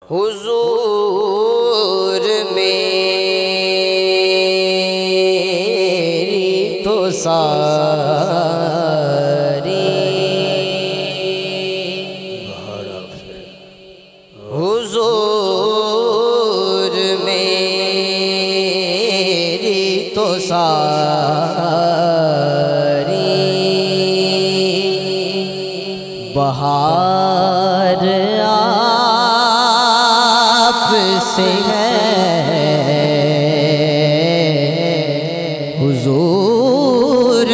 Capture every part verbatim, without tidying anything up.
हुजूर मेरी तो सारी हुजूर मेरी तो सारी बहार आप से है हुजूर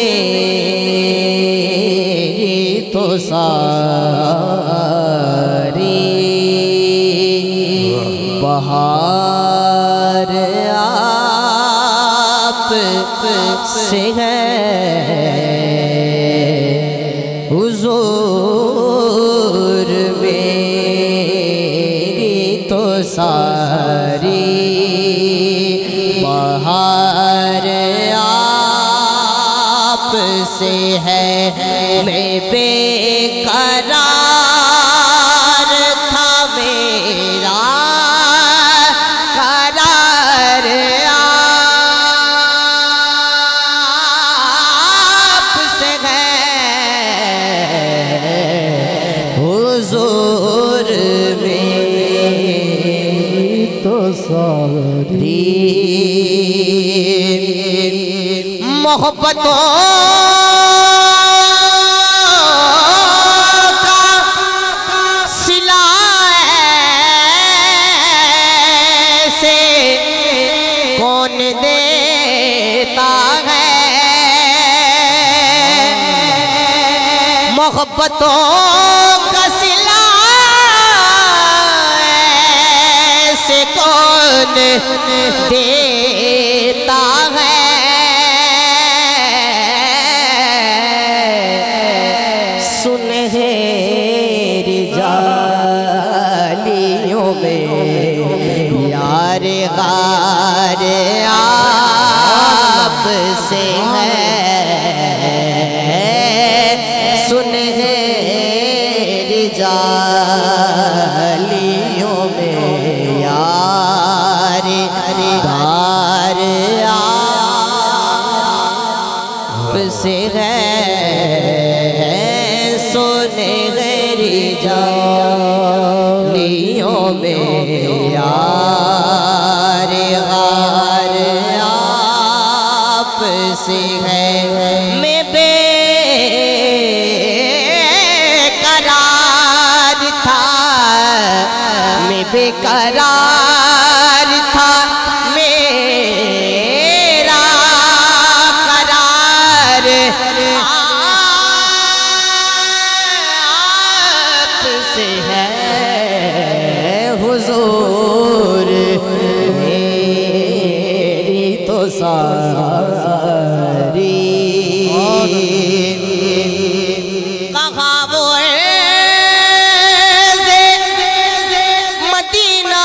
मेरी तो सारी बहार आप से है हुजूर मेरी तो सारी बहार आप से है मैं बेकरार था मेरा करार आप से है हुजूर मेरी तो सारी मोहब्बतों का सिला से कौन देता है मोहब्बतों का सिला से कौन देता है सुनहरी जालियों में यार गार आप से है सुनहरी जालियों में यार गार आप से है सुनहरी जालियों में यार गार आप से है मैं बेकरार था मैं बेकरार था मेरा करार आप से है हुजूर मेरी तो सारी कहाँ वो मदीना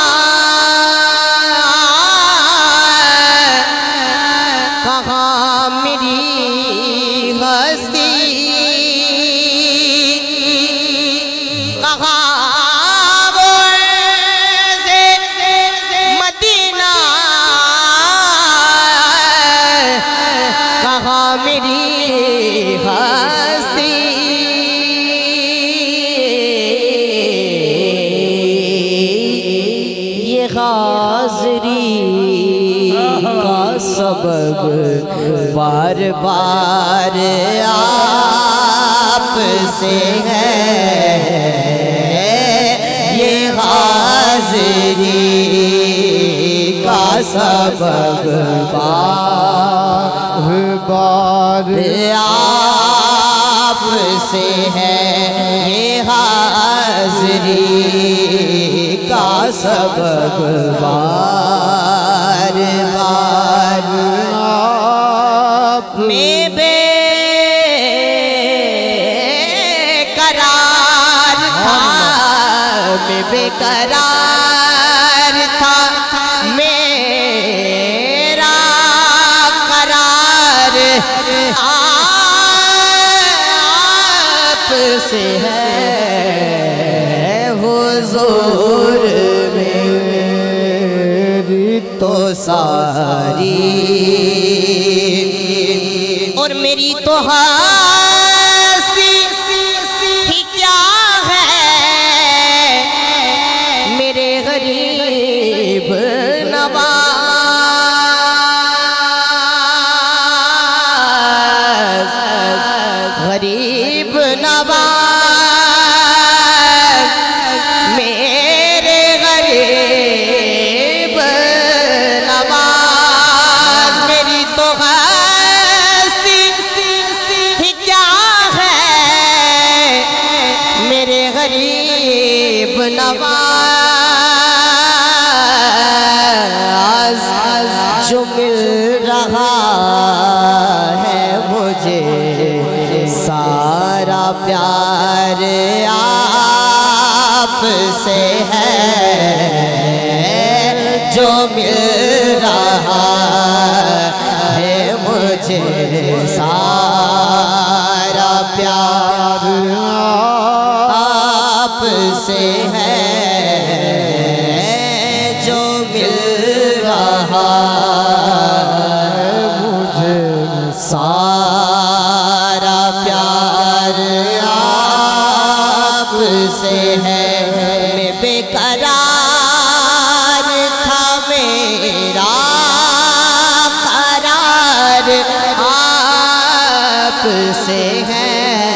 कहाँ मेरी हस्ती कहाँ वो मदीना कहाँ मेरी हस्ती ये हाज़री का सबब बार बार आप से है ये हाज़री का सबब बार बार आप से है ये हाज़री का सबब बार बार आप में बेकरार था मैं बेकरार था मेरा करार आप से है हुजूर हुजूर मेरी तो सारी और मेरी तो हस्ती ही क्या है मेरे गरीब नवाज गरीब नवाज मेरे गरीब नवाज मेरी तो हस्ती ही क्या है मेरे गरीब नवाज जो मिल रहा है मुझे सारा प्यार आपसे है जो मिल रहा है मुझे सारा प्यार आपसे है जो मिल रहा है मुझे सारा प्यार आपसे है मैं बेकरार था मेरा करार आपसे है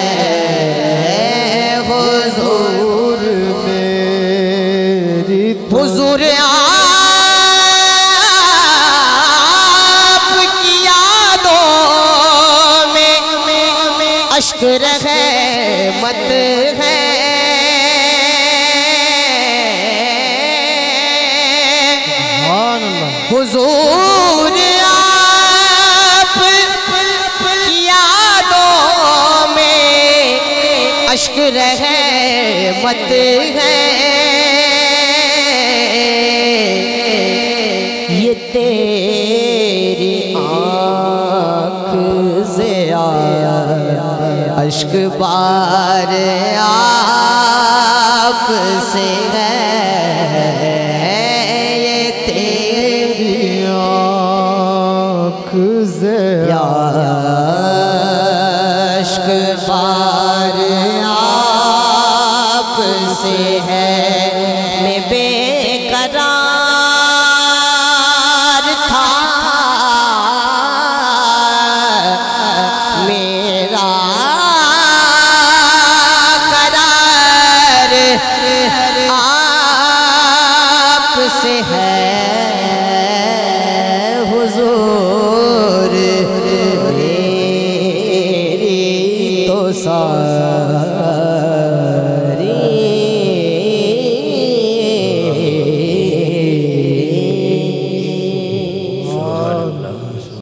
हुजूर मेरी हुजूर आपकी यादों में अश्क रहमत है हुजूर आपकी यादों में अश्क रहमत है ये तेरी आँख से आया अश्क बार आपसे है ये तेरी आँख से आया अश्क बार आपसे है मैं बेकरार था मेरा करार आपसे है हुजूर मेरी तो सारी